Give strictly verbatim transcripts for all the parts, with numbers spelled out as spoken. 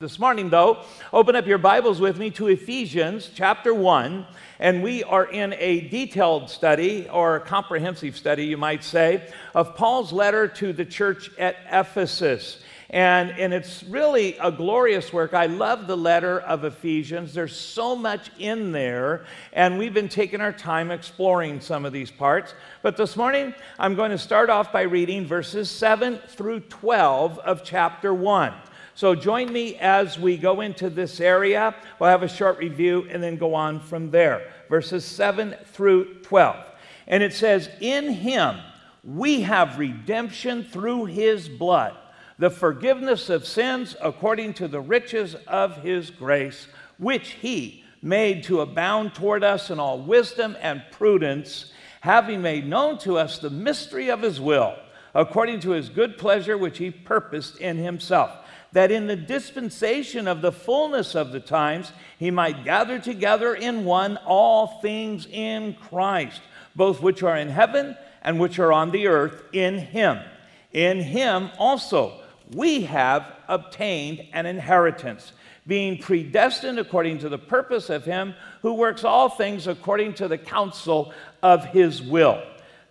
This morning, though, open up your Bibles with me to Ephesians chapter one, and we are in a detailed study, or a comprehensive study, you might say, of Paul's letter to the church at Ephesus. And, and it's really a glorious work. I love the letter of Ephesians. There's so much in there, and we've been taking our time exploring some of these parts. But this morning, I'm going to start off by reading verses seven through twelve of chapter one. So join me as we go into this area. We'll have a short review and then go on from there. Verses seven through twelve. And it says, "In him we have redemption through his blood, the forgiveness of sins according to the riches of his grace, which he made to abound toward us in all wisdom and prudence, having made known to us the mystery of his will, according to his good pleasure which he purposed in himself, that in the dispensation of the fullness of the times he might gather together in one all things in Christ, both which are in heaven and which are on the earth, in him. In him also we have obtained an inheritance, being predestined according to the purpose of him who works all things according to the counsel of his will,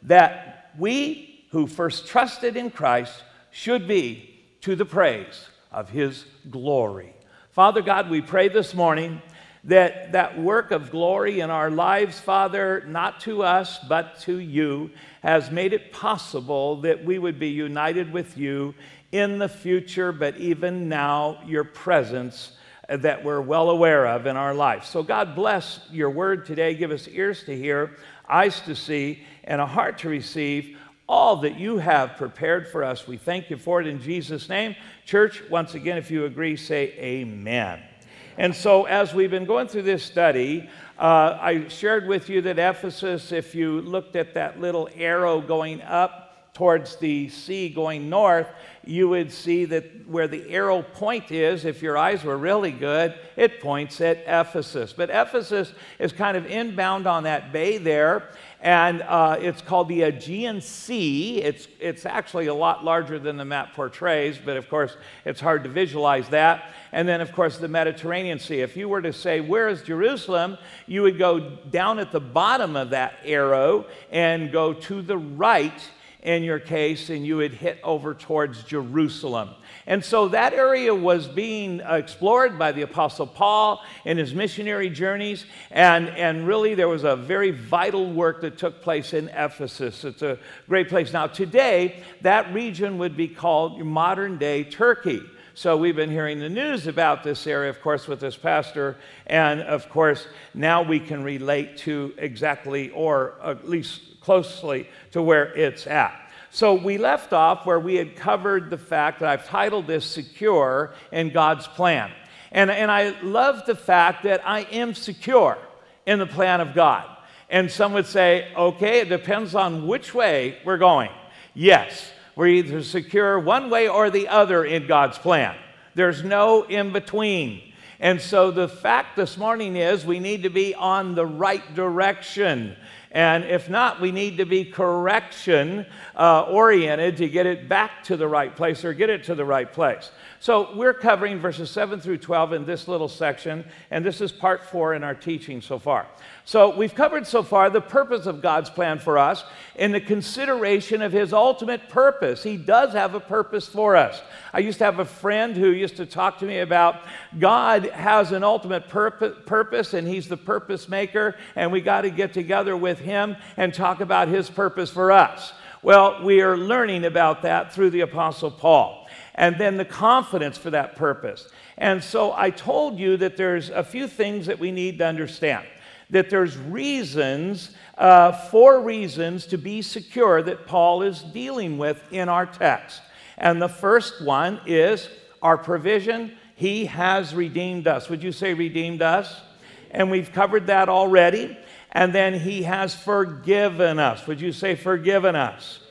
that we who first trusted in Christ should be to the praise of his glory." Father God, we pray this morning that that work of glory in our lives, Father, not to us but to you, has made it possible that we would be united with you in the future, but even now, your presence that we're well aware of in our life. So God, bless your word today. Give us ears to hear, eyes to see, and a heart to receive all that you have prepared for us. We thank you for it in Jesus' name. Church, once again, if you agree, say amen. And so as we've been going through this study, uh, I shared with you that Ephesus, if you looked at that little arrow going up towards the sea going north, you would see that where the arrow point is, if your eyes were really good, it points at Ephesus. But Ephesus is kind of inbound on that bay there, and uh, it's called the Aegean Sea. It's, it's actually a lot larger than the map portrays, but of course it's hard to visualize that. And then of course the Mediterranean Sea. If you were to say, where is Jerusalem? You would go down at the bottom of that arrow and go to the right in your case, and you would hit over towards Jerusalem. And so that area was being explored by the Apostle Paul in his missionary journeys, and, and really there was a very vital work that took place in Ephesus. It's a great place. Now today, that region would be called modern-day Turkey. So we've been hearing the news about this area, of course, with this pastor, and of course, now we can relate to exactly, or at least closely to where it's at. So we left off where we had covered the fact that I've titled this Secure in God's Plan. And, and I love the fact that I am secure in the plan of God. And some would say, okay, it depends on which way we're going. Yes, we're either secure one way or the other in God's plan. There's no in between. And so the fact this morning is we need to be on the right direction. And if not, we need to be correction uh, oriented to get it back to the right place, or get it to the right place. So we're covering verses seven through twelve in this little section, and this is part four in our teaching so far. So we've covered so far the purpose of God's plan for us in the consideration of his ultimate purpose. He does have a purpose for us. I used to have a friend who used to talk to me about God has an ultimate purpo- purpose, and he's the purpose maker, and we got to get together with him and talk about his purpose for us. Well, we are learning about that through the Apostle Paul, and then the confidence for that purpose. And so I told you that there's a few things that we need to understand, that there's reasons, uh, four reasons to be secure that Paul is dealing with in our text. And the first one is our provision. He has redeemed us. Would you say redeemed us? And we've covered that already. And then he has forgiven us. Would you say forgiven us?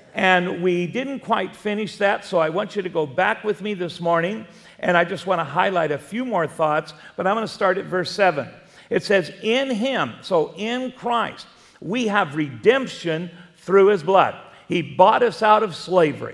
And we didn't quite finish that, so I want you to go back with me this morning, and I just want to highlight a few more thoughts, but I'm going to start at verse seven. It says, in him, so in Christ, we have redemption through his blood. He bought us out of slavery.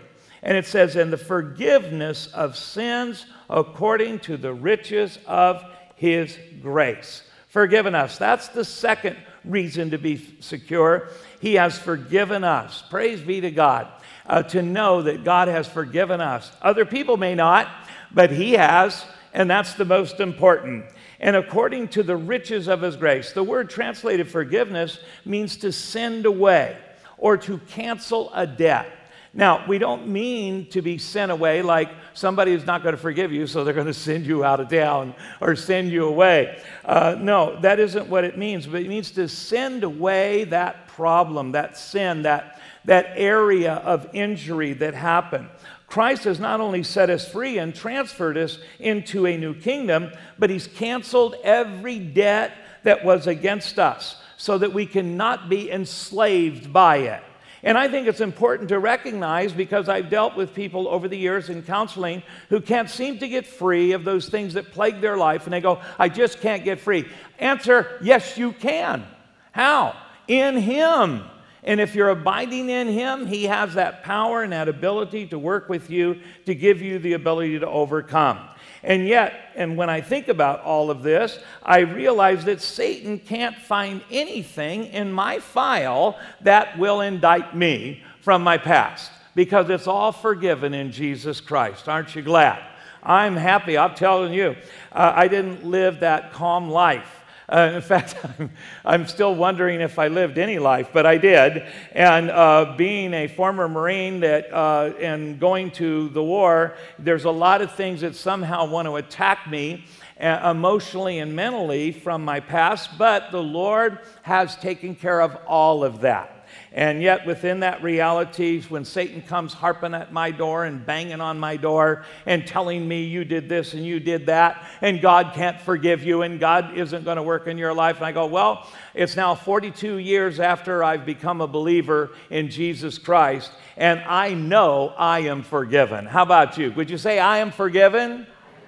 And it says, "And the forgiveness of sins according to the riches of his grace." Forgiven us. That's the second reason to be secure. He has forgiven us. Praise be to God. Uh, to know that God has forgiven us. Other people may not, but he has, and that's the most important. And according to the riches of his grace. The word translated forgiveness means to send away or to cancel a debt. Now, we don't mean to be sent away like somebody is not going to forgive you, so they're going to send you out of town or send you away. Uh, no, that isn't what it means. But it means to send away that problem, that sin, that, that area of injury that happened. Christ has not only set us free and transferred us into a new kingdom, but he's canceled every debt that was against us so that we cannot be enslaved by it. And I think it's important to recognize, because I've dealt with people over the years in counseling who can't seem to get free of those things that plague their life, and they go, "I just can't get free." Answer, yes, you can. How? In him. And if you're abiding in him, he has that power and that ability to work with you to give you the ability to overcome. And yet, and when I think about all of this, I realize that Satan can't find anything in my file that will indict me from my past, because it's all forgiven in Jesus Christ. Aren't you glad? I'm happy. I'm telling you, uh, I didn't live that calm life. Uh, in fact, I'm, I'm still wondering if I lived any life, but I did. And uh, being a former Marine that uh, and going to the war, there's a lot of things that somehow want to attack me uh, emotionally and mentally from my past, but the Lord has taken care of all of that. And yet within that reality, when Satan comes harping at my door and banging on my door and telling me you did this and you did that and God can't forgive you and God isn't going to work in your life, and I go, well, it's now forty-two years after I've become a believer in Jesus Christ, and I know I am forgiven. How about you? Would you say I am forgiven?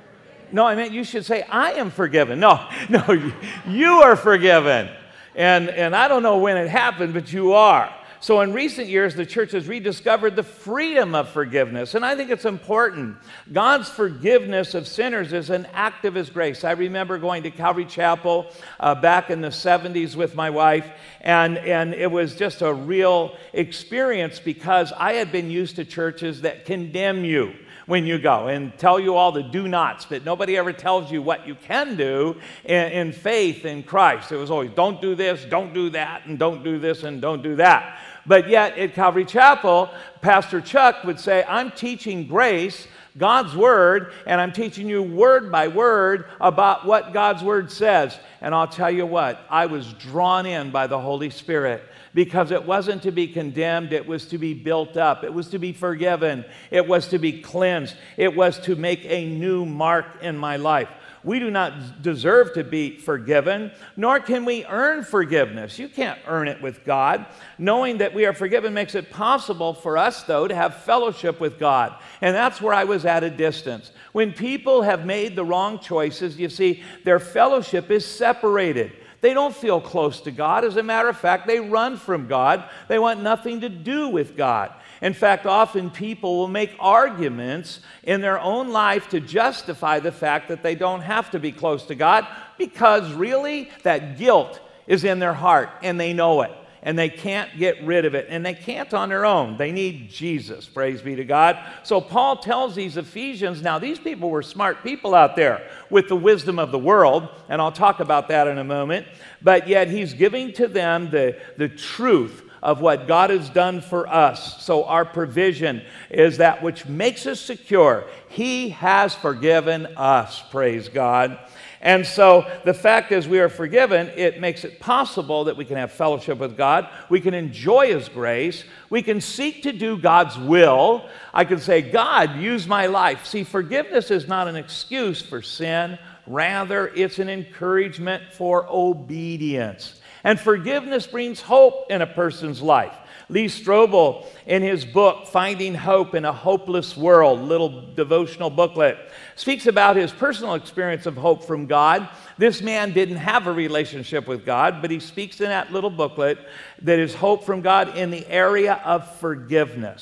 No, I meant you should say I am forgiven. No, no, you are forgiven. And, and I don't know when it happened, but you are. So in recent years, the church has rediscovered the freedom of forgiveness. And I think it's important. God's forgiveness of sinners is an act of his grace. I remember going to Calvary Chapel uh, back in the seventies with my wife. And, and it was just a real experience, because I had been used to churches that condemn you when you go and tell you all the do nots, but nobody ever tells you what you can do in, in faith in Christ. It was always don't do this, don't do that, and don't do this, and don't do that. But yet at Calvary Chapel, Pastor Chuck would say, I'm teaching grace, God's Word, and I'm teaching you word by word about what God's Word says. And I'll tell you what, I was drawn in by the Holy Spirit, because it wasn't to be condemned, it was to be built up, it was to be forgiven, it was to be cleansed, it was to make a new mark in my life. We do not deserve to be forgiven, nor can we earn forgiveness. You can't earn it with God. Knowing that we are forgiven makes it possible for us, though, to have fellowship with God. And that's where I was at a distance. When people have made the wrong choices, you see, their fellowship is separated. They don't feel close to God. As a matter of fact, they run from God. They want nothing to do with God. In fact, often people will make arguments in their own life to justify the fact that they don't have to be close to God, because really that guilt is in their heart and they know it. And they can't get rid of it. And they can't on their own. They need Jesus, praise be to God. So Paul tells these Ephesians, now these people were smart people out there with the wisdom of the world, and I'll talk about that in a moment, but yet he's giving to them the, the truth of what God has done for us. So our provision is that which makes us secure. He has forgiven us, praise God. And so the fact is, we are forgiven. It makes it possible that we can have fellowship with God. We can enjoy his grace. We can seek to do God's will. I can say, God, use my life. See, forgiveness is not an excuse for sin. Rather, it's an encouragement for obedience. And forgiveness brings hope in a person's life. Lee Strobel, in his book, Finding Hope in a Hopeless World, little devotional booklet, speaks about his personal experience of hope from God. This man didn't have a relationship with God, but he speaks in that little booklet that is hope from God in the area of forgiveness.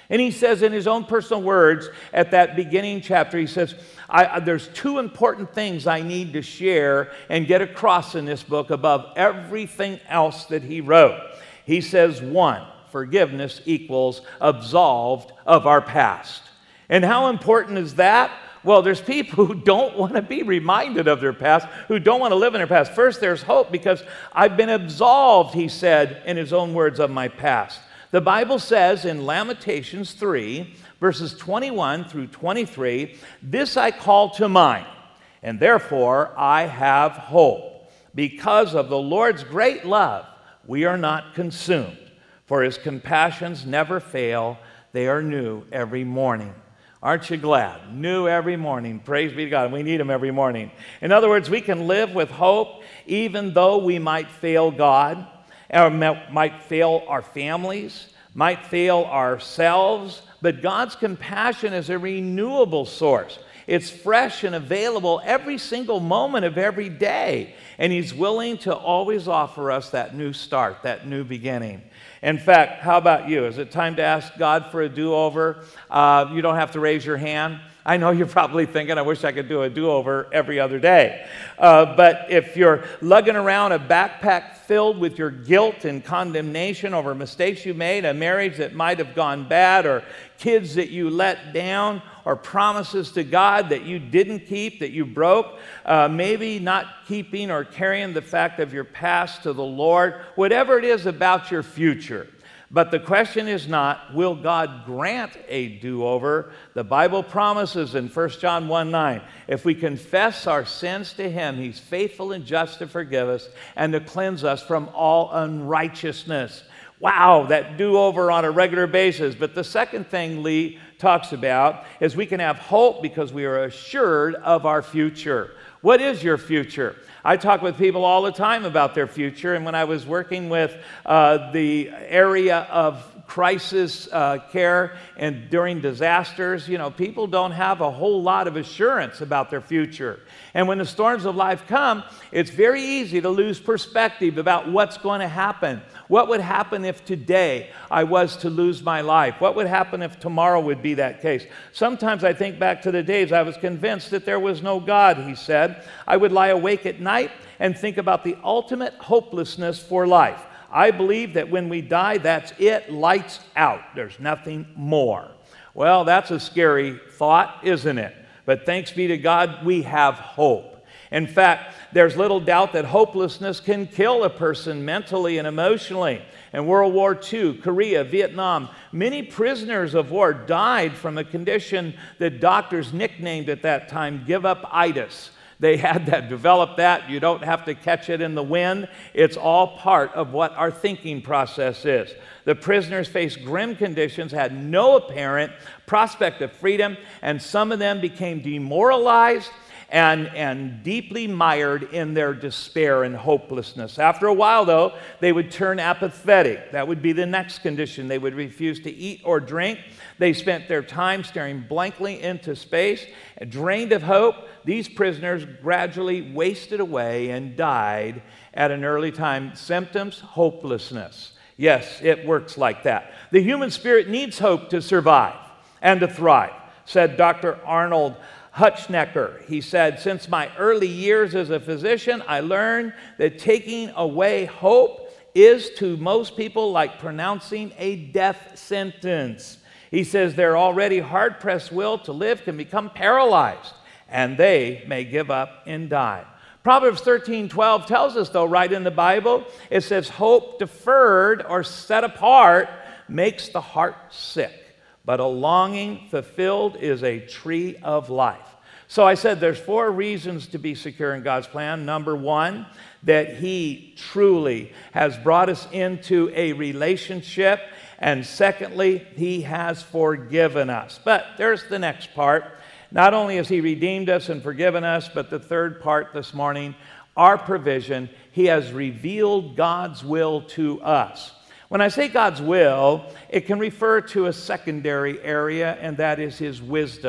And he says in his own personal words at that beginning chapter, he says, I, there's two important things I need to share and get across in this book above everything else that he wrote. He says, one, forgiveness equals absolved of our past. And how important is that? Well, there's people who don't want to be reminded of their past, who don't want to live in their past. First, there's hope because I've been absolved, he said in his own words, of my past. The Bible says in Lamentations three, verses twenty-one through twenty-three, this I call to mind, and therefore I have hope. Because of the Lord's great love, we are not consumed, for his compassions never fail. They are new every morning. Aren't you glad? New every morning. Praise be to God. We need him every morning. In other words, we can live with hope even though we might fail God, or might fail our families, might fail ourselves, but God's compassion is a renewable source. It's fresh and available every single moment of every day, and he's willing to always offer us that new start, that new beginning. In fact, how about you? Is it time to ask God for a do-over? Uh, you don't have to raise your hand. I know you're probably thinking, I wish I could do a do-over every other day. Uh, but if you're lugging around a backpack filled with your guilt and condemnation over mistakes you made, a marriage that might have gone bad, or kids that you let down, or promises to God that you didn't keep, that you broke, uh, maybe not keeping or carrying the fact of your past to the Lord, whatever it is about your future. But the question is not, will God grant a do-over? The Bible promises in First John one nine, if we confess our sins to him, he's faithful and just to forgive us and to cleanse us from all unrighteousness. Wow, that do-over on a regular basis. But the second thing Lee talks about is we can have hope because we are assured of our future. What is your future? I talk with people all the time about their future, and when I was working with uh, the area of crisis uh, care and during disasters, you know, people don't have a whole lot of assurance about their future. And when the storms of life come, it's very easy to lose perspective about what's going to happen. What would happen if today I was to lose my life? What would happen if tomorrow would be that case? Sometimes I think back to the days I was convinced that there was no God, he said. I would lie awake at night and think about the ultimate hopelessness for life. I believe that when we die, that's it, lights out. There's nothing more. Well, that's a scary thought, isn't it? But thanks be to God, we have hope. In fact, there's little doubt that hopelessness can kill a person mentally and emotionally. In World War Two, Korea, Vietnam, many prisoners of war died from a condition that doctors nicknamed at that time give-up-itis. They had that, developed that. You don't have to catch it in the wind. It's all part of what our thinking process is. The prisoners faced grim conditions, had no apparent prospect of freedom, and some of them became demoralized and, and deeply mired in their despair and hopelessness. After a while, though, they would turn apathetic. That would be the next condition. They would refuse to eat or drink. They spent their time staring blankly into space. Drained of hope, these prisoners gradually wasted away and died at an early time. Symptoms, hopelessness. Yes, it works like that. The human spirit needs hope to survive and to thrive, said Doctor Arnold Hutschnecker. He said, since my early years as a physician, I learned that taking away hope is to most people like pronouncing a death sentence. He says their already hard-pressed will to live can become paralyzed, and they may give up and die. Proverbs thirteen twelve tells us, though, right in the Bible, it says, hope deferred or set apart makes the heart sick, but a longing fulfilled is a tree of life. So I said there's four reasons to be secure in God's plan. Number one, that he truly has brought us into a relationship. And secondly, he has forgiven us. But there's the next part. Not only has he redeemed us and forgiven us, but the third part this morning, our provision, he has revealed God's will to us. When I say God's will, it can refer to a secondary area, and that is his wisdom.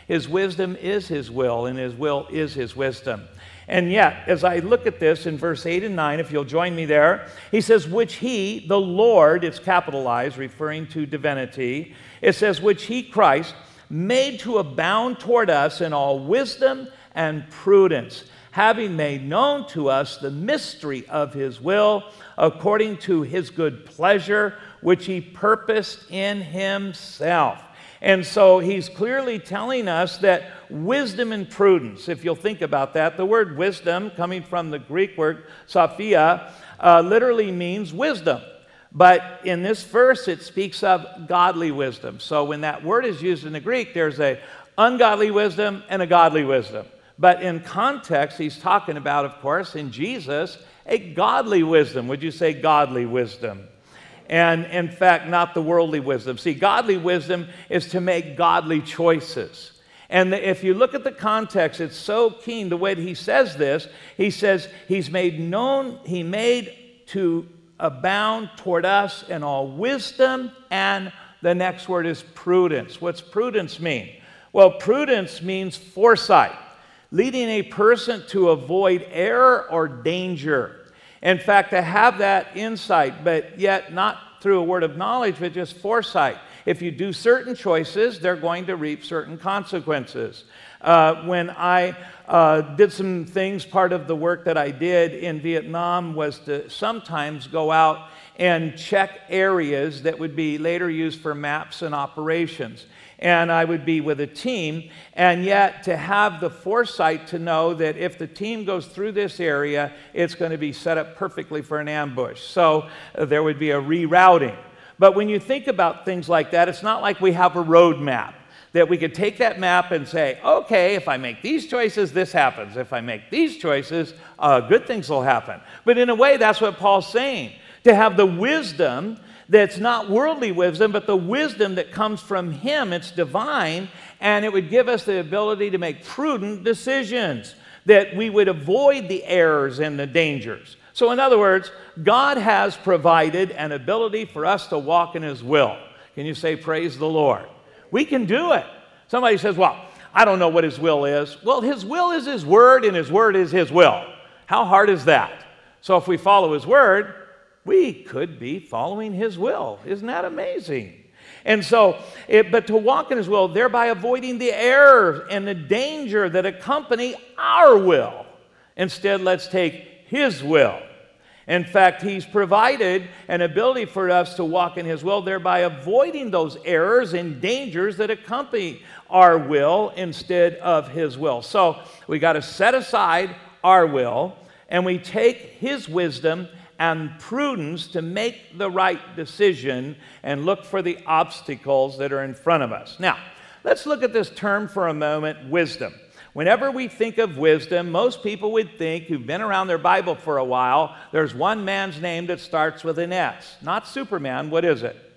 His wisdom is His will, and His will is His wisdom. And yet, as I look at this in verse eight and nine, if you'll join me there, he says, which He, the Lord, it's capitalized, referring to divinity. It says, which He, Christ, made to abound toward us in all wisdom and prudence, having made known to us the mystery of His will, according to His good pleasure, which He purposed in Himself. And so he's clearly telling us that wisdom and prudence, if you'll think about that, the word wisdom, coming from the Greek word sophia, uh, literally means wisdom. But in this verse, it speaks of godly wisdom. So when that word is used in the Greek, there's a ungodly wisdom and a godly wisdom. But in context, he's talking about, of course, in Jesus, a godly wisdom. Would you say godly wisdom? And in fact, not the worldly wisdom. See, godly wisdom is to make godly choices. And if you look at the context, it's so keen the way that he says this. He says, he's made known, he made to abound toward us in all wisdom, and the next word is prudence. What's prudence mean? Well, prudence means foresight, leading a person to avoid error or danger. In fact, to have that insight, but yet not through a word of knowledge, but just foresight. If you do certain choices, they're going to reap certain consequences. Uh, when I uh, did some things, part of the work that I did in Vietnam was to sometimes go out and check areas that would be later used for maps and operations. And I would be with a team, and yet to have the foresight to know that if the team goes through this area, it's going to be set up perfectly for an ambush. So uh, there would be a rerouting. But when you think about things like that, it's not like we have a road map that we could take that map and say, okay, if I make these choices, this happens. If I make these choices, uh, good things will happen. But in a way, that's what Paul's saying. To have the wisdom that's not worldly wisdom, but the wisdom that comes from Him. It's divine, and it would give us the ability to make prudent decisions, that we would avoid the errors and the dangers. So in other words, God has provided an ability for us to walk in His will. Can you say, praise the Lord? We can do it. Somebody says, well, I don't know what His will is. Well, His will is His word, and His word is His will. How hard is that? So if we follow His word, we could be following His will. Isn't that amazing? And so, it, but to walk in His will, thereby avoiding the error and the danger that accompany our will. Instead, let's take His will. In fact, He's provided an ability for us to walk in His will, thereby avoiding those errors and dangers that accompany our will instead of His will. So we got to set aside our will, and we take His wisdom and prudence to make the right decision and look for the obstacles that are in front of us. Now, let's look at this term for a moment, wisdom. Whenever we think of wisdom, most people would think, who've been around their Bible for a while, there's one man's name that starts with an S. Not Superman. What is it?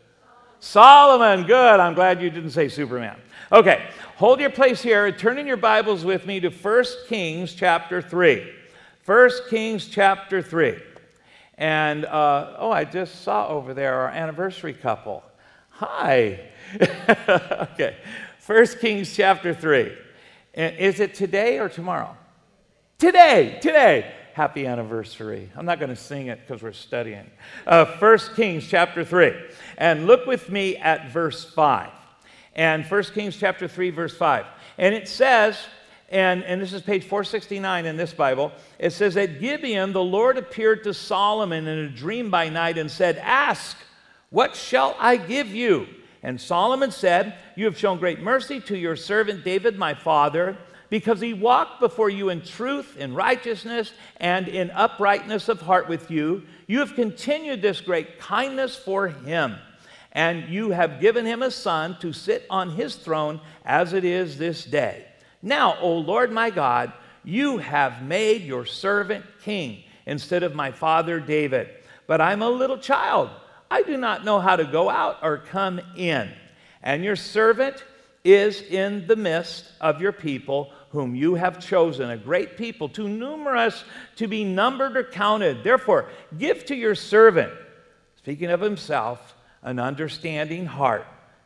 Solomon. Good. I'm glad you didn't say Superman. Okay. Hold your place here and turn in your Bibles with me to First Kings chapter three. First Kings chapter three. And, uh, oh, I just saw over there our anniversary couple. Hi. Okay. First Kings chapter three. And is it today or tomorrow? Today. Today. Happy anniversary. I'm not going to sing it because we're studying. Uh, First Kings chapter three. And look with me at verse five. And First Kings chapter three, verse five. And it says... And, and this is page four sixty-nine in this Bible. It says, at Gibeon, the Lord appeared to Solomon in a dream by night and said, ask, what shall I give you? And Solomon said, you have shown great mercy to your servant David, my father, because he walked before you in truth, in righteousness, and in uprightness of heart with you. You have continued this great kindness for him. And you have given him a son to sit on his throne as it is this day. Now, O Lord my God, you have made your servant king instead of my father David. But I'm a little child. I do not know how to go out or come in. And your servant is in the midst of your people, whom you have chosen, a great people, too numerous to be numbered or counted. Therefore, give to your servant, speaking of himself, an understanding heart,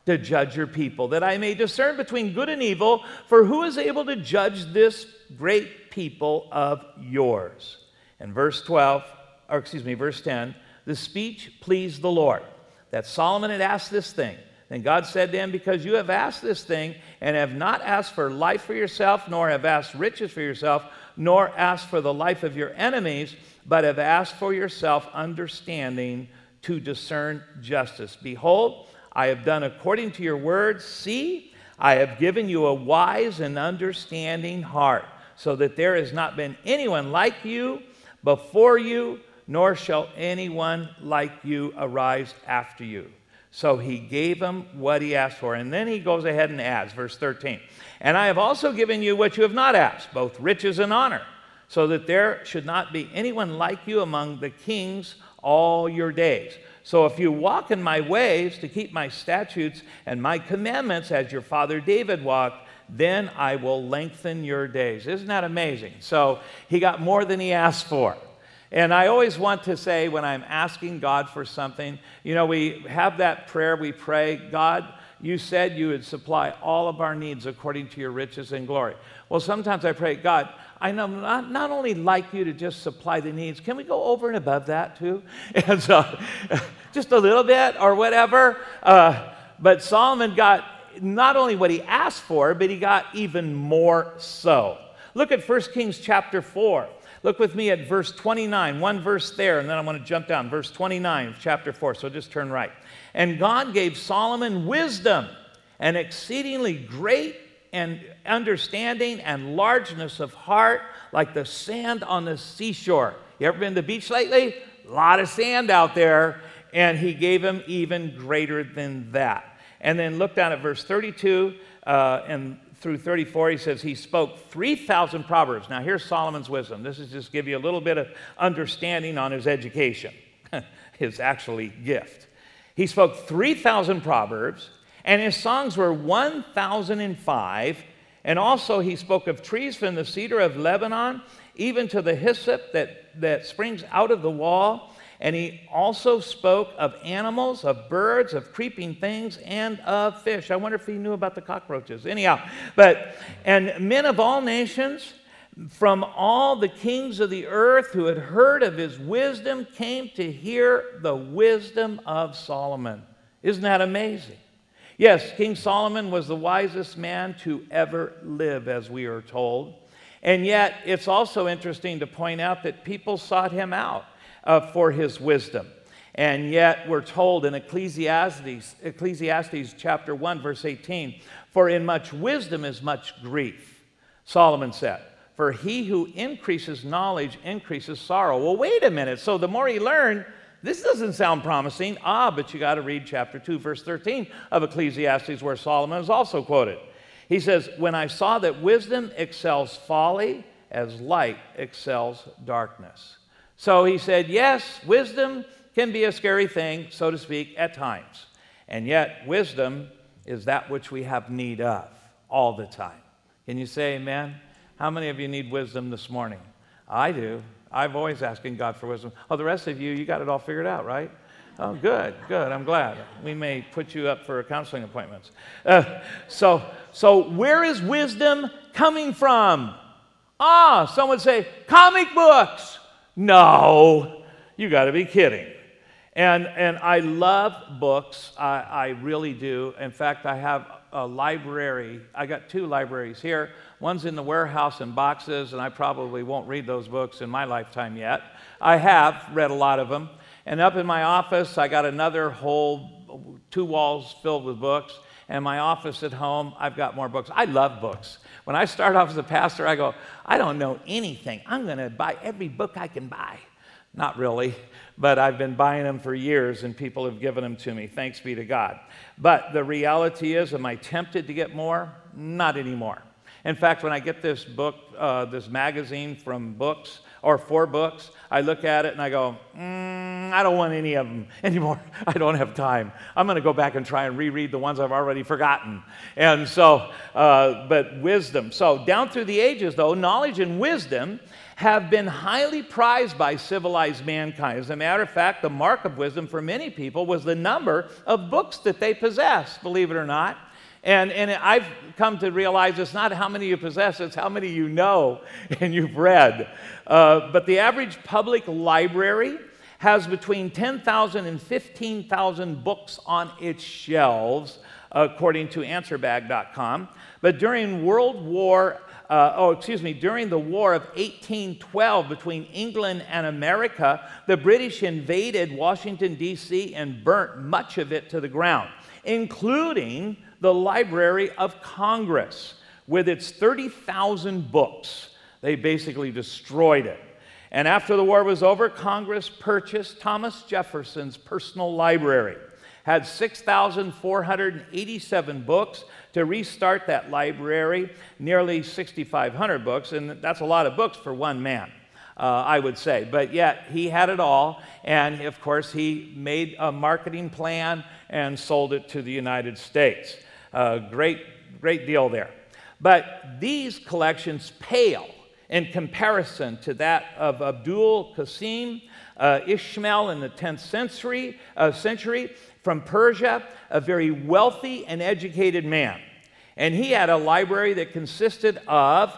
to judge your people, that I may discern between good and evil, for who is able to judge this great people of yours? And verse twelve, or excuse me, verse ten, the speech pleased the Lord, that Solomon had asked this thing. Then God said to him, because you have asked this thing, and have not asked for life for yourself, nor have asked riches for yourself, nor asked for the life of your enemies, but have asked for yourself understanding to discern justice. Behold, I have done according to your words. See, I have given you a wise and understanding heart, so that there has not been anyone like you before you, nor shall anyone like you arise after you. So he gave him what he asked for. And then he goes ahead and adds, verse thirteen, and I have also given you what you have not asked, both riches and honor, so that there should not be anyone like you among the kings all your days. So if you walk in my ways to keep my statutes and my commandments as your father David walked, then I will lengthen your days. Isn't that amazing? So he got more than he asked for. And I always want to say when I'm asking God for something, you know, we have that prayer, we pray, God, you said you would supply all of our needs according to your riches and glory. Well, sometimes I pray, God, I know not, not only like you to just supply the needs, can we go over and above that too? And so, just a little bit or whatever. Uh, but Solomon got not only what he asked for, but he got even more so. Look at First Kings chapter four. Look with me at verse twenty-nine, one verse there, and then I want to jump down. Verse twenty-nine of chapter four, so just turn right. And God gave Solomon wisdom and exceedingly great and understanding and largeness of heart, like the sand on the seashore. You ever been to the beach lately? A lot of sand out there. And he gave him even greater than that. And then look down at verse thirty-two uh, and through thirty-four, he says he spoke three thousand proverbs. Now here's Solomon's wisdom. This is just give you a little bit of understanding on his education, his actually gift. He spoke three thousand proverbs, and his songs were one thousand five. And also he spoke of trees from the cedar of Lebanon, even to the hyssop that, that springs out of the wall. And he also spoke of animals, of birds, of creeping things, and of fish. I wonder if he knew about the cockroaches. Anyhow, but, and men of all nations, from all the kings of the earth who had heard of his wisdom, came to hear the wisdom of Solomon. Isn't that amazing? Yes, King Solomon was the wisest man to ever live, as we are told. And yet, it's also interesting to point out that people sought him out uh, for his wisdom. And yet, we're told in Ecclesiastes, Ecclesiastes chapter one, verse eighteen, for in much wisdom is much grief, Solomon said. For he who increases knowledge increases sorrow. Well, wait a minute. So the more he learned, this doesn't sound promising. Ah, but you got to read chapter two, verse thirteen of Ecclesiastes, where Solomon is also quoted. He says, when I saw that wisdom excels folly, as light excels darkness. So he said, yes, wisdom can be a scary thing, so to speak, at times. And yet, wisdom is that which we have need of all the time. Can you say amen? How many of you need wisdom this morning? I do. I've always asking God for wisdom. Oh, the rest of you, you got it all figured out, right? Oh, good, good. I'm glad. We may put you up for counseling appointments. Uh, so, so where is wisdom coming from? Ah, some would say, comic books. No, you got to be kidding. And, and I love books. I, I really do. In fact, I have a library. I got two libraries here. One's in the warehouse in boxes, and I probably won't read those books in my lifetime yet. I have read a lot of them. And up in my office, I got another whole two walls filled with books. And my office at home, I've got more books. I love books. When I start off as a pastor, I go, I don't know anything. I'm going to buy every book I can buy. Not really, but I've been buying them for years, and people have given them to me. Thanks be to God. But the reality is, am I tempted to get more? Not anymore. In fact, when I get this book, uh, this magazine from Books, or for Books, I look at it and I go, mm, I don't want any of them anymore. I don't have time. I'm going to go back and try and reread the ones I've already forgotten. And so, uh, but wisdom. So down through the ages, though, knowledge and wisdom have been highly prized by civilized mankind. As a matter of fact, the mark of wisdom for many people was the number of books that they possess, believe it or not. And, and I've come to realize it's not how many you possess, it's how many you know and you've read. Uh, but the average public library has between ten thousand and fifteen thousand books on its shelves, according to answer bag dot com. But during World War, uh, oh, excuse me, during the War of eighteen twelve between England and America, the British invaded Washington, D C and burnt much of it to the ground, including the Library of Congress with its thirty thousand books. They basically destroyed it. And after the war was over, Congress purchased Thomas Jefferson's personal library, had six thousand four hundred eighty-seven books. To restart that library, nearly six thousand five hundred books, and that's a lot of books for one man, uh, I would say. But yet, he had it all, and of course, he made a marketing plan and sold it to the United States. Uh, great, great deal there. But these collections pale in comparison to that of Abdul Qasim uh, Ishmael in the tenth century, uh, century from Persia, a very wealthy and educated man. And he had a library that consisted of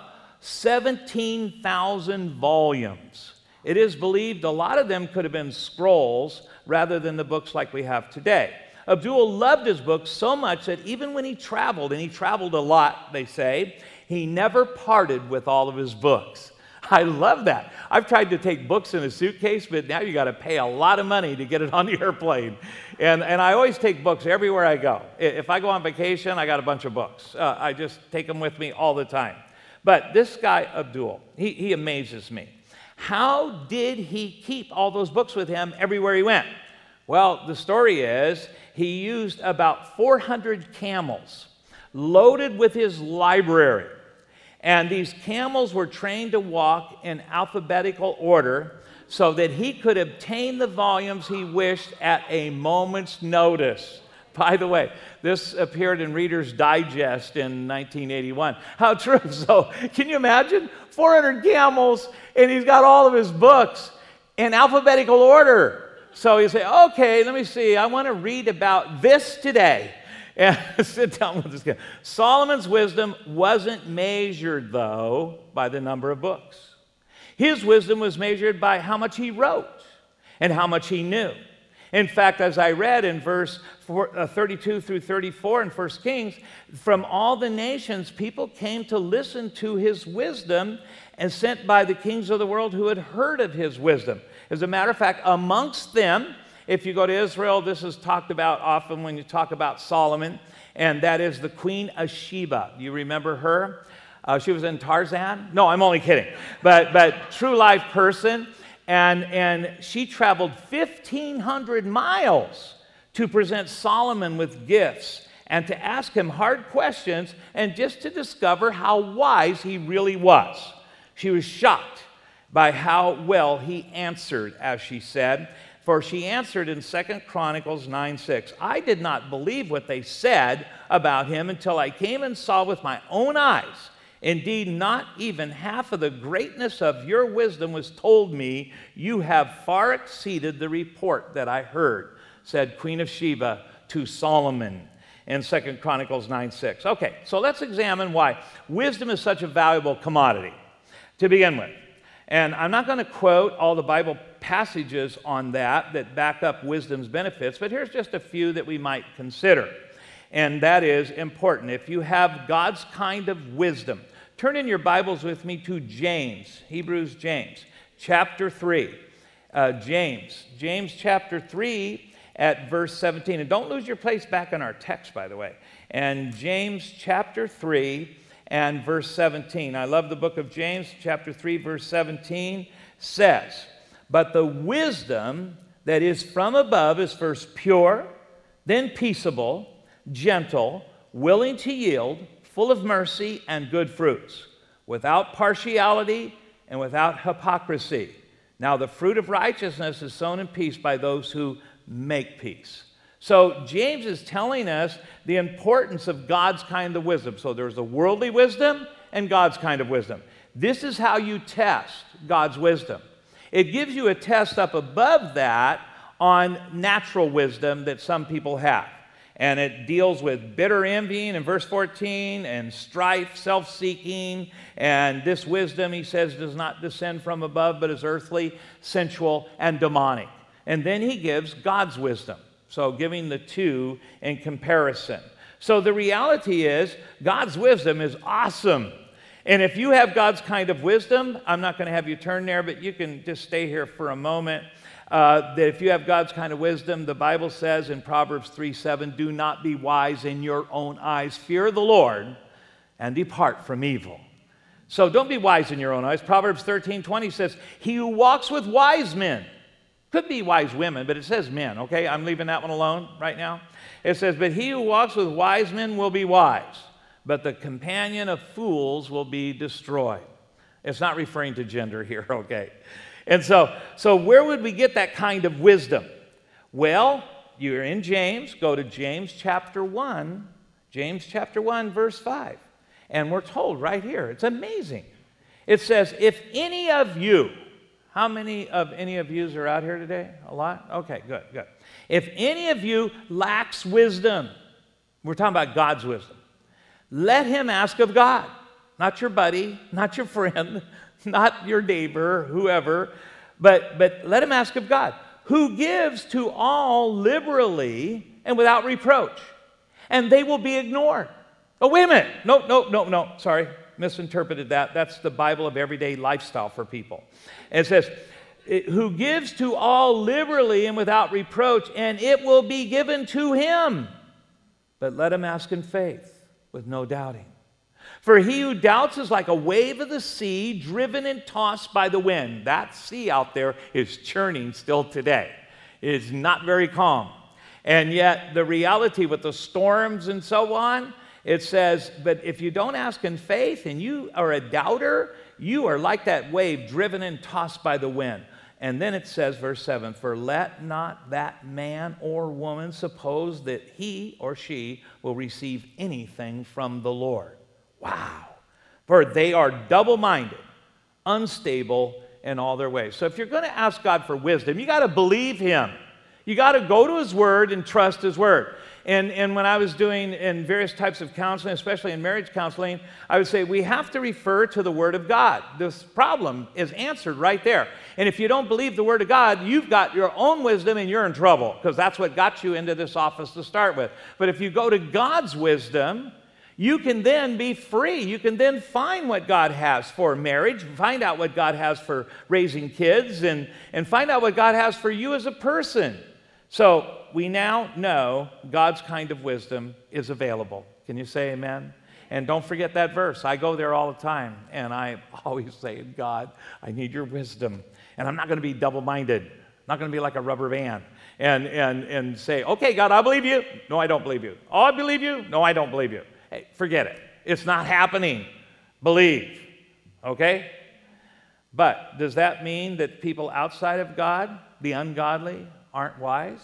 seventeen thousand volumes. It is believed a lot of them could have been scrolls rather than the books like we have today. Abdul loved his books so much that even when he traveled, and he traveled a lot, they say, he never parted with all of his books. I love that. I've tried to take books in a suitcase, but now you got to pay a lot of money to get it on the airplane. And, and I always take books everywhere I go. If I go on vacation, I got a bunch of books. Uh, I just take them with me all the time. But this guy, Abdul, he, he amazes me. How did he keep all those books with him everywhere he went? Well, the story is he used about four hundred camels loaded with his library. And these camels were trained to walk in alphabetical order so that he could obtain the volumes he wished at a moment's notice. By the way, this appeared in Reader's Digest in nineteen eighty-one. How true. So can you imagine? four hundred camels, and he's got all of his books in alphabetical order. So you say, okay, let me see. I want to read about this today. And sit down with this guy. Solomon's wisdom wasn't measured, though, by the number of books. His wisdom was measured by how much he wrote and how much he knew. In fact, as I read in verse thirty-two through thirty-four in First Kings, from all the nations, people came to listen to his wisdom, and sent by the kings of the world who had heard of his wisdom. As a matter of fact, amongst them, if you go to Israel, this is talked about often when you talk about Solomon, and that is the Queen of Sheba. Do you remember her? Uh, she was in Tarzan? No, I'm only kidding. But but true life person, and, and she traveled fifteen hundred miles to present Solomon with gifts and to ask him hard questions and just to discover how wise he really was. She was shocked by how well he answered, as she said. For she answered in Second Chronicles nine six, I did not believe what they said about him until I came and saw with my own eyes. Indeed, not even half of the greatness of your wisdom was told me. You have far exceeded the report that I heard, said Queen of Sheba to Solomon in Second Chronicles nine six. Okay, so let's examine why wisdom is such a valuable commodity to begin with. And I'm not going to quote all the Bible passages on that that back up wisdom's benefits, but here's just a few that we might consider. And that is important. If you have God's kind of wisdom, turn in your Bibles with me to James, Hebrews James, chapter three. Uh, James, James chapter three at verse seventeen. And don't lose your place back in our text, by the way. And James chapter three and verse seventeen. I love the book of James, chapter three, verse seventeen says, but the wisdom that is from above is first pure, then peaceable, gentle, willing to yield, full of mercy and good fruits, without partiality and without hypocrisy. Now the fruit of righteousness is sown in peace by those who make peace. So James is telling us the importance of God's kind of wisdom. So there's the worldly wisdom and God's kind of wisdom. This is how you test God's wisdom. It gives you a test up above that on natural wisdom that some people have. And it deals with bitter envying in verse fourteen, and strife, self-seeking, and this wisdom, he says, does not descend from above, but is earthly, sensual, and demonic. And then he gives God's wisdom, so giving the two in comparison. So the reality is, God's wisdom is awesome. And if you have God's kind of wisdom, I'm not going to have you turn there, but you can just stay here for a moment. Uh, that if you have God's kind of wisdom, the Bible says in Proverbs three seven, do not be wise in your own eyes. Fear the Lord and depart from evil. So don't be wise in your own eyes. Proverbs thirteen twenty says, he who walks with wise men, could be wise women, but it says men, okay? I'm leaving that one alone right now. It says, but he who walks with wise men will be wise, but the companion of fools will be destroyed. It's not referring to gender here, okay? And so, so where would we get that kind of wisdom? Well, you're in James. Go to James chapter one. James chapter one, verse five. And we're told right here, it's amazing. It says, if any of you, how many of any of yous are out here today? A lot? Okay, good, good. If any of you lacks wisdom, we're talking about God's wisdom, let him ask of God. Not your buddy, not your friend, not your neighbor, whoever, but, but let him ask of God, who gives to all liberally and without reproach, and they will be ignored. Oh, wait a minute. No, no, no, no. Sorry, misinterpreted that. That's the Bible of everyday lifestyle for people. And it says, who gives to all liberally and without reproach, and it will be given to him. But let him ask in faith with no doubting. For he who doubts is like a wave of the sea, driven and tossed by the wind. That sea out there is churning still today. It is not very calm. And yet the reality with the storms and so on, it says, but if you don't ask in faith and you are a doubter, you are like that wave driven and tossed by the wind. And then it says, verse seven, for let not that man or woman suppose that he or she will receive anything from the Lord. Wow. For they are double-minded, unstable in all their ways. So if you're going to ask God for wisdom, you got to believe him. You got to go to his word and trust his word. And, and when I was doing in various types of counseling, especially in marriage counseling, I would say we have to refer to the word of God. This problem is answered right there. And if you don't believe the word of God, you've got your own wisdom and you're in trouble, because that's what got you into this office to start with. But if you go to God's wisdom, you can then be free. You can then find what God has for marriage, find out what God has for raising kids, and, and find out what God has for you as a person. So we now know God's kind of wisdom is available. Can you say amen? And don't forget that verse. I go there all the time, and I always say, God, I need your wisdom. And I'm not going to be double-minded. I'm not going to be like a rubber band and, and, and say, okay, God, I believe you. No, I don't believe you. Oh, I believe you. No, I don't believe you. Hey, forget it. It's not happening. Believe. Okay? But does that mean that people outside of God, the ungodly, aren't wise?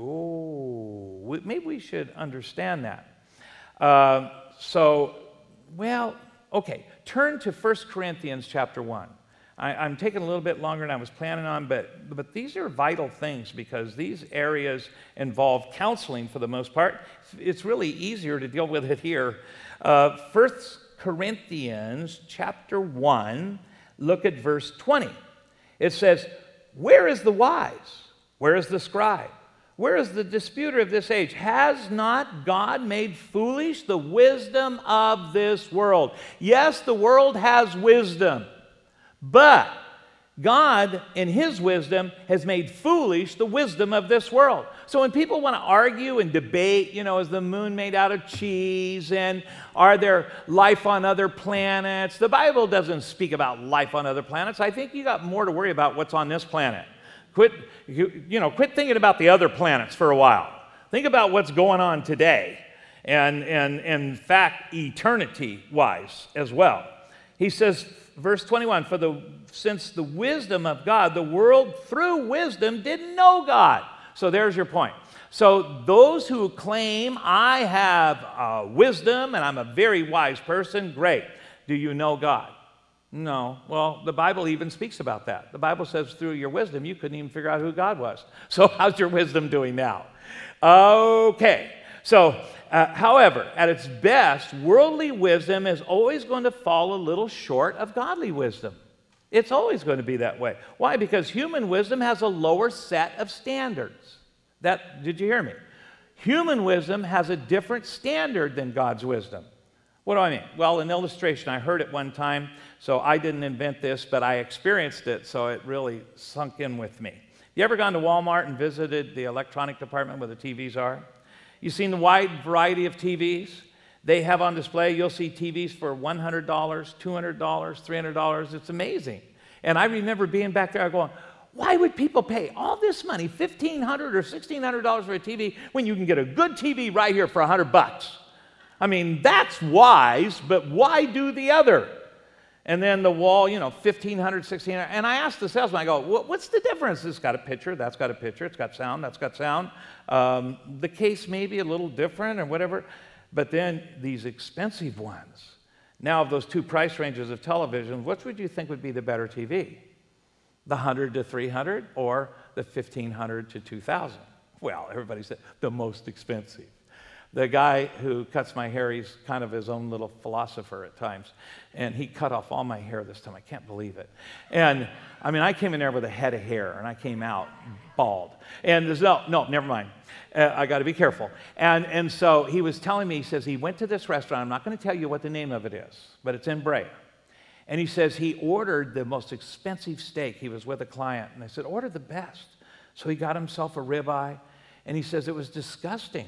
Oh, maybe we should understand that. Uh, so, well, okay. Turn to First Corinthians chapter one. I, I'm taking a little bit longer than I was planning on, but, but these are vital things because these areas involve counseling for the most part. It's really easier to deal with it here. Uh, First Corinthians chapter one, look at verse twenty. It says, where is the wise? Where is the scribe? Where is the disputer of this age? Has not God made foolish the wisdom of this world? Yes, the world has wisdom, but God, in his wisdom, has made foolish the wisdom of this world. So when people want to argue and debate, you know, is the moon made out of cheese, and are there life on other planets? The Bible doesn't speak about life on other planets. I think you got more to worry about what's on this planet. Quit, you, you know, quit thinking about the other planets for a while. Think about what's going on today. and, and, and in fact, eternity-wise as well. He says, verse twenty-one, for the since the wisdom of God, the world through wisdom didn't know God. So there's your point. So those who claim I have uh, wisdom and I'm a very wise person, great. Do you know God? No. Well, the Bible even speaks about that. The Bible says through your wisdom, you couldn't even figure out who God was. So how's your wisdom doing now? Okay. So, uh, however, at its best, worldly wisdom is always going to fall a little short of godly wisdom. It's always going to be that way. Why? Because human wisdom has a lower set of standards. That, did you hear me? Human wisdom has a different standard than God's wisdom. What do I mean? Well, an illustration, I heard it one time, so I didn't invent this, but I experienced it, so it really sunk in with me. You ever gone to Walmart and visited the electronic department where the T Vs are? You've seen the wide variety of T Vs they have on display. You'll see T Vs for one hundred dollars, two hundred dollars, three hundred dollars. It's amazing. And I remember being back there going, why would people pay all this money, fifteen hundred dollars or sixteen hundred dollars for a T V, when you can get a good T V right here for one hundred bucks? I mean, that's wise, but why do the other? And then the wall, you know, fifteen hundred dollars, sixteen hundred dollars. And I asked the salesman, I go, what's the difference? This got a picture, that's got a picture, it's got sound, that's got sound. Um, the case may be a little different or whatever. But then these expensive ones. Now, of those two price ranges of television, which would you think would be the better T V? The one hundred to three hundred or the fifteen hundred to two thousand? Well, everybody said the most expensive. The guy who cuts my hair, he's kind of his own little philosopher at times. And he cut off all my hair this time. I can't believe it. And, I mean, I came in there with a head of hair, and I came out bald. And there's no, no, never mind. Uh, I got to be careful. And, and so he was telling me, he says he went to this restaurant. I'm not going to tell you what the name of it is, but it's in Brea. And he says he ordered the most expensive steak. He was with a client. And I said, order the best. So he got himself a ribeye. And he says it was disgusting.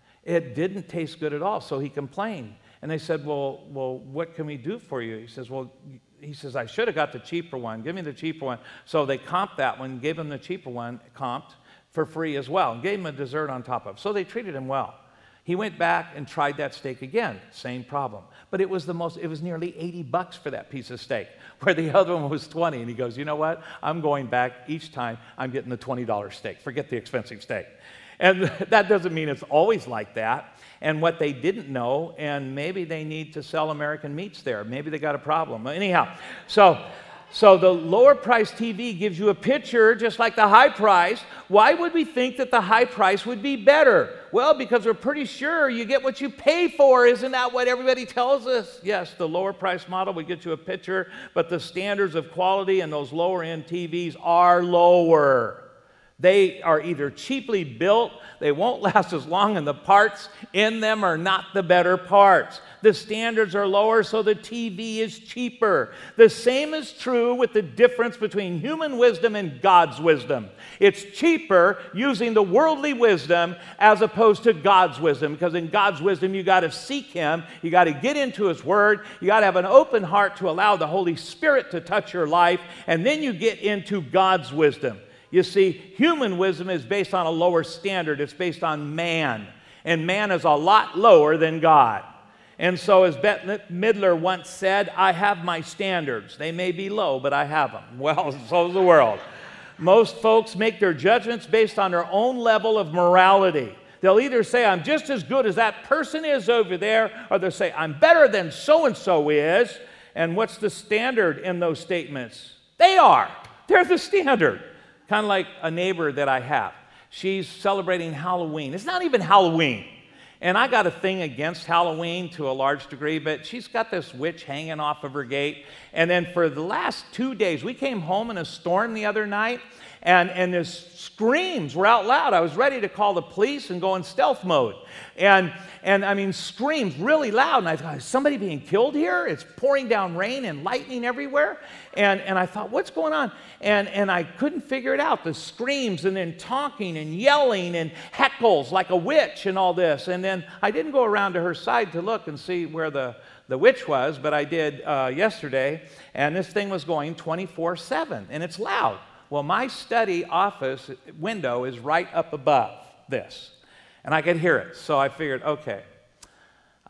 It didn't taste good at all, so he complained. And they said, well, well, what can we do for you? He says, well, he says, I should have got the cheaper one. Give me the cheaper one. So they comped that one, gave him the cheaper one, comped for free as well, and gave him a dessert on top of it. So they treated him well. He went back and tried that steak again, same problem. But it was the most, it was nearly eighty bucks for that piece of steak, where the other one was twenty. And he goes, you know what? I'm going back each time, I'm getting the twenty dollar steak. Forget the expensive steak. And that doesn't mean it's always like that. And what they didn't know, and maybe they need to sell American meats there. Maybe they got a problem. Anyhow, so, so the lower price T V gives you a picture just like the high price. Why would we think that the high price would be better? Well, because we're pretty sure you get what you pay for. Isn't that what everybody tells us? Yes, the lower price model would get you a picture, but the standards of quality in those lower end T Vs are lower. They are either cheaply built, they won't last as long, and the parts in them are not the better parts. The standards are lower, so the T V is cheaper. The same is true with the difference between human wisdom and God's wisdom. It's cheaper using the worldly wisdom as opposed to God's wisdom, because in God's wisdom, you got to seek Him, you got to get into His Word, you got to have an open heart to allow the Holy Spirit to touch your life, and then you get into God's wisdom. You see, human wisdom is based on a lower standard. It's based on man. And man is a lot lower than God. And so as Bette Midler once said, I have my standards. They may be low, but I have them. Well, so is the world. Most folks make their judgments based on their own level of morality. They'll either say, I'm just as good as that person is over there, or they'll say, I'm better than so-and-so is. And what's the standard in those statements? They are. They're the standard. Kind of like a neighbor that I have. She's celebrating Halloween. It's not even Halloween. And I got a thing against Halloween to a large degree, but she's got this witch hanging off of her gate. And then for the last two days, we came home in a storm the other night, and, and the screams were out loud. I was ready to call the police and go in stealth mode. And, and I mean, screams really loud. And I thought, is somebody being killed here? It's pouring down rain and lightning everywhere. And, and I thought, what's going on? And, and I couldn't figure it out. The screams and then talking and yelling and heckles like a witch and all this. And then I didn't go around to her side to look and see where the, the witch was, but I did uh, yesterday. And this thing was going twenty-four seven, and it's loud. Well, my study office window is right up above this, and I could hear it. So I figured, okay,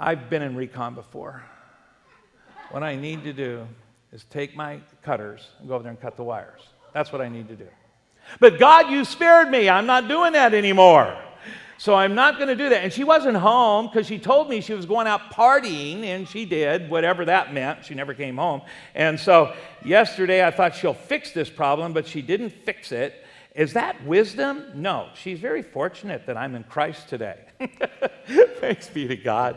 I've been in recon before. What I need to do is take my cutters and go over there and cut the wires. That's what I need to do. But God, you spared me. I'm not doing that anymore. So I'm not going to do that. And she wasn't home because she told me she was going out partying, and she did, whatever that meant. She never came home. And so yesterday I thought she'll fix this problem, but she didn't fix it. Is that wisdom? No. She's very fortunate that I'm in Christ today. Thanks be to God.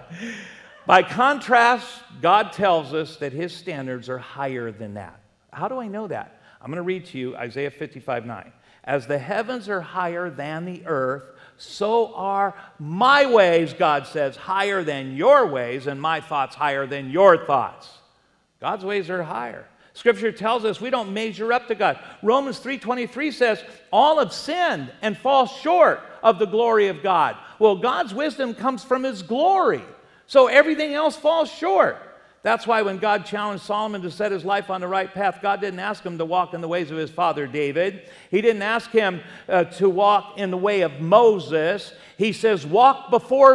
By contrast, God tells us that his standards are higher than that. How do I know that? I'm going to read to you Isaiah fifty-five nine. As the heavens are higher than the earth, so are my ways, God says, higher than your ways, and my thoughts higher than your thoughts. God's ways are higher. Scripture tells us we don't measure up to God. Romans three twenty-three says, all have sinned and fall short of the glory of God. Well, God's wisdom comes from his glory. So everything else falls short. That's why when God challenged Solomon to set his life on the right path, God didn't ask him to walk in the ways of his father David. He didn't ask him uh, to walk in the way of Moses. He says, walk before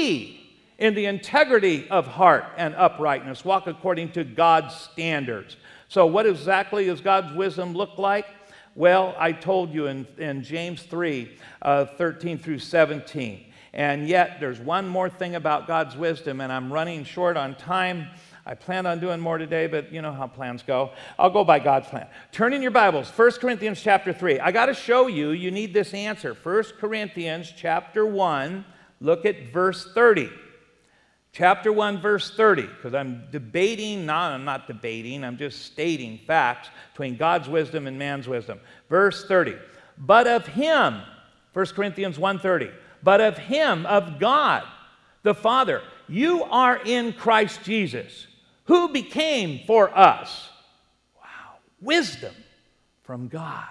me in the integrity of heart and uprightness. Walk according to God's standards. So what exactly does God's wisdom look like? Well, I told you in, in James three, uh, thirteen through seventeen. And yet, there's one more thing about God's wisdom, and I'm running short on time. I plan on doing more today, but you know how plans go. I'll go by God's plan. Turn in your Bibles, First Corinthians chapter three. I got to show you, you need this answer. First Corinthians chapter one, look at verse thirty. Chapter one, verse thirty, because I'm debating, no, I'm not debating, I'm just stating facts between God's wisdom and man's wisdom. Verse thirty, but of him, First Corinthians one thirty, but of him, of God, the Father, you are in Christ Jesus, who became for us, wow, wisdom from God,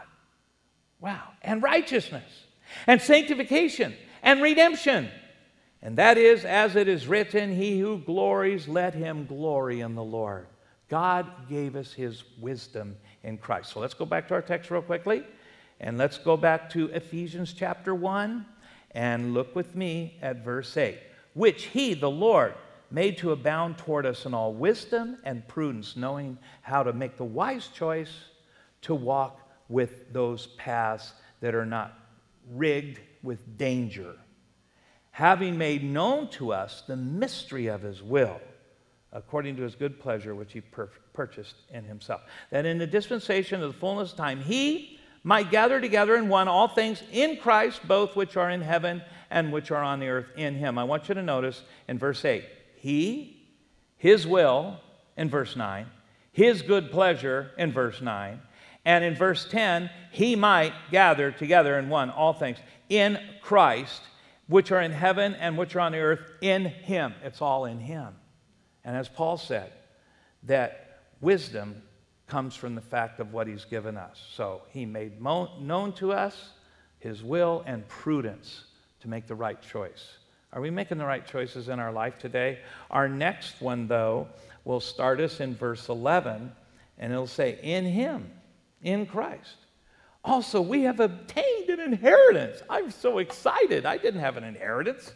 wow, and righteousness, and sanctification, and redemption. And that is, as it is written, he who glories, let him glory in the Lord. God gave us his wisdom in Christ. So let's go back to our text real quickly, and let's go back to Ephesians chapter one, and look with me at verse eight. Which he, the Lord, made to abound toward us in all wisdom and prudence, knowing how to make the wise choice to walk with those paths that are not rigged with danger, having made known to us the mystery of his will, according to his good pleasure, which he pur- purchased in himself, that in the dispensation of the fullness of time he might gather together in one all things in Christ, both which are in heaven and which are on the earth in him. I want you to notice in verse eight, he, his will in verse nine, his good pleasure in verse nine, and in verse ten, he might gather together in one all things in Christ, which are in heaven and which are on the earth in him. It's all in him. And as Paul said, that wisdom comes from the fact of what he's given us. So he made mo- known to us his will and prudence to make the right choice. Are we making the right choices in our life today? Our next one, though, will start us in verse eleven, and it'll say, in him, in Christ. Also, we have obtained an inheritance. I'm so excited. I didn't have an inheritance.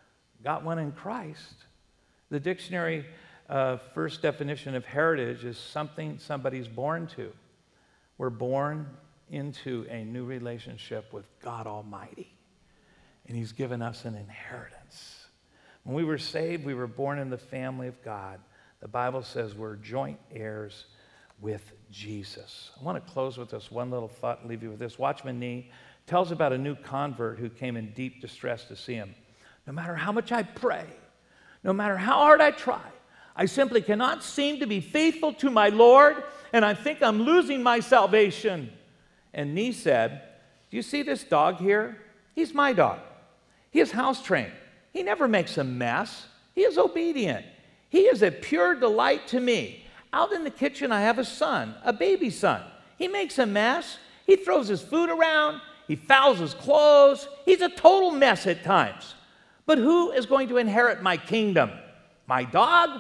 Got one in Christ. The dictionary uh, first definition of heritage is something somebody's born to. We're born into a new relationship with God Almighty, and he's given us an inheritance. When we were saved, we were born in the family of God. The Bible says we're joint heirs with Jesus. I want to close with this one little thought and leave you with this. Watchman Nee tells about a new convert who came in deep distress to see him. No matter how much I pray, no matter how hard I try, I simply cannot seem to be faithful to my Lord, and I think I'm losing my salvation. And Nee said, do you see this dog here? He's my dog. He is house trained. He never makes a mess. He is obedient. He is a pure delight to me. Out in the kitchen, I have a son, a baby son. He makes a mess. He throws his food around. He fouls his clothes. He's a total mess at times. But who is going to inherit my kingdom? My dog?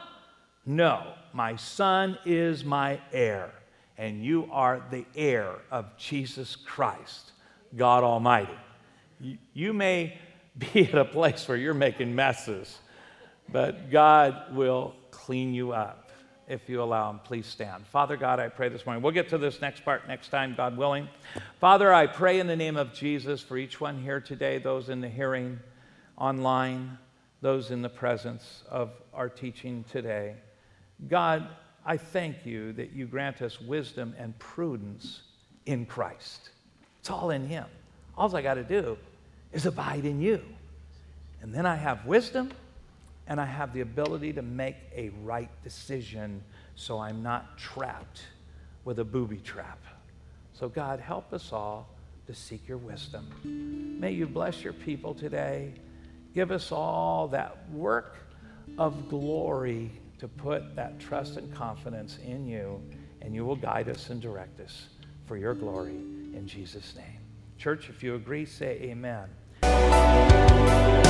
No, my son is my heir, and you are the heir of Jesus Christ, God Almighty. You, you may be at a place where you're making messes, But God will clean you up if you allow him. Please stand. Father God, I pray this morning. We'll get to this next part next time, God willing. Father, I pray in the name of Jesus for each one here today, those in the hearing, online, those in the presence of our teaching today. God, I thank you that you grant us wisdom and prudence in Christ. It's all in him. All I got to do is abide in you. And then I have wisdom, and I have the ability to make a right decision so I'm not trapped with a booby trap. So God, help us all to seek your wisdom. May you bless your people today. Give us all that work of glory to put that trust and confidence in you, and you will guide us and direct us for your glory in Jesus' name. Church, if you agree, say amen.